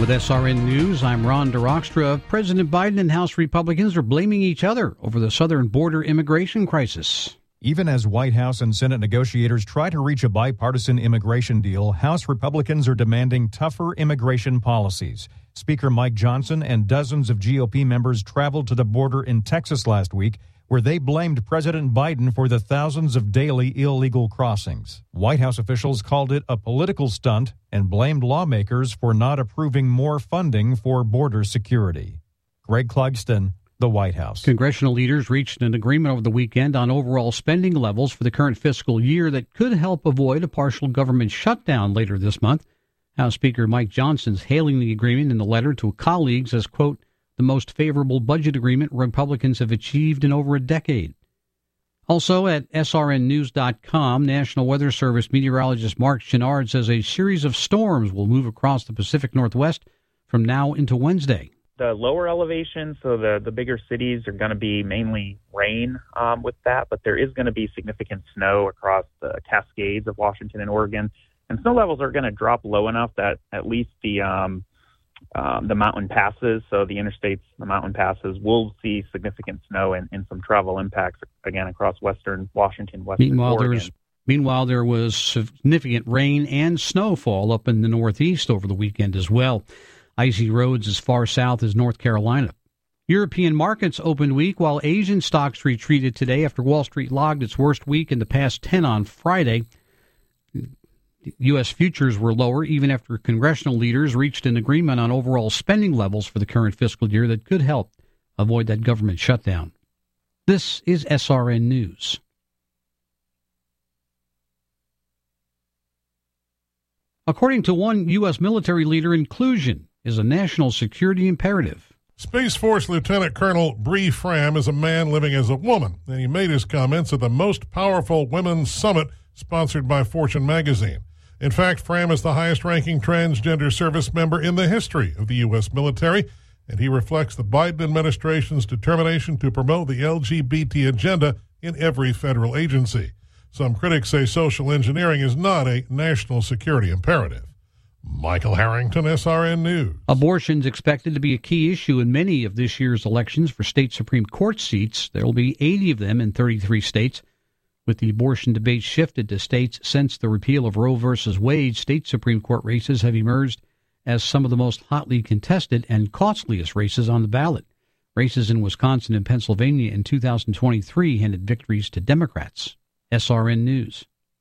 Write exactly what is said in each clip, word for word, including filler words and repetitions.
With S R N News, I'm Ron DeRockstra. President Biden and House Republicans are blaming each other over the southern border immigration crisis. Even as White House and Senate negotiators try to reach a bipartisan immigration deal, House Republicans are demanding tougher immigration policies. Speaker Mike Johnson and dozens of G O P members traveled to the border in Texas last week, where they blamed President Biden for the thousands of daily illegal crossings. White House officials called it a political stunt and blamed lawmakers for not approving more funding for border security. Greg Clugston, the White House. Congressional leaders reached an agreement over the weekend on overall spending levels for the current fiscal year that could help avoid a partial government shutdown later this month. House Speaker Mike Johnson's hailing the agreement in the letter to colleagues as, quote, the most favorable budget agreement Republicans have achieved in over a decade. Also at S R N news dot com, National Weather Service meteorologist Mark Chenard says a series of storms will move across the Pacific Northwest from now into Wednesday. The lower elevations, so the, the bigger cities, are going to be mainly rain um, with that, but there is going to be significant snow across the Cascades of Washington and Oregon. And snow levels are going to drop low enough that at least the um, um, the mountain passes, so the interstates, the mountain passes, will see significant snow and, and some travel impacts, again, across western Washington, western meanwhile, Oregon. There was, meanwhile, there was significant rain and snowfall up in the Northeast over the weekend as well. Icy roads as far south as North Carolina. European markets opened weak while Asian stocks retreated today after Wall Street logged its worst week in the past ten on Friday. U S futures were lower even after congressional leaders reached an agreement on overall spending levels for the current fiscal year that could help avoid that government shutdown. This is S R N News. According to one U S military leader, inclusion is a national security imperative. Space Force Lieutenant Colonel Bree Fram is a man living as a woman, and he made his comments at the Most Powerful Women's Summit sponsored by Fortune magazine. In fact, Fram is the highest-ranking transgender service member in the history of the U S military, and he reflects the Biden administration's determination to promote the L G B T agenda in every federal agency. Some critics say social engineering is not a national security imperative. Michael Harrington, S R N News. Abortion's expected to be a key issue in many of this year's elections for state Supreme Court seats. There will be eighty of them in thirty-three states. With the abortion debate shifted to states since the repeal of Roe versus Wade, state Supreme Court races have emerged as some of the most hotly contested and costliest races on the ballot. Races in Wisconsin and Pennsylvania in two thousand twenty-three handed victories to Democrats. S R N News.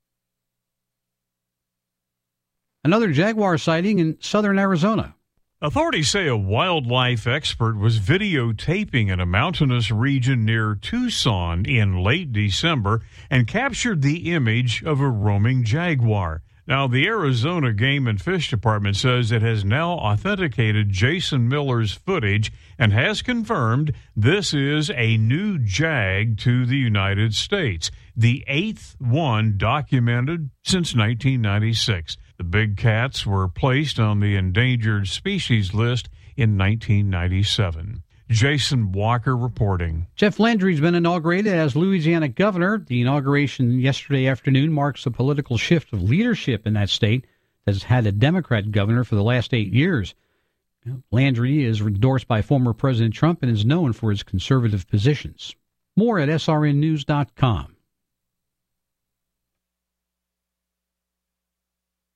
Another jaguar sighting in southern Arizona. Authorities say a wildlife expert was videotaping in a mountainous region near Tucson in late December and captured the image of a roaming jaguar. Now, the Arizona Game and Fish Department says it has now authenticated Jason Miller's footage and has confirmed this is a new jag to the United States, the eighth one documented since nineteen ninety-six. The big cats were placed on the endangered species list in nineteen ninety-seven. Jason Walker reporting. Jeff Landry's been inaugurated as Louisiana governor. The inauguration yesterday afternoon marks a political shift of leadership in that state that has had a Democrat governor for the last eight years. Landry is endorsed by former President Trump and is known for his conservative positions. More at S R N news dot com.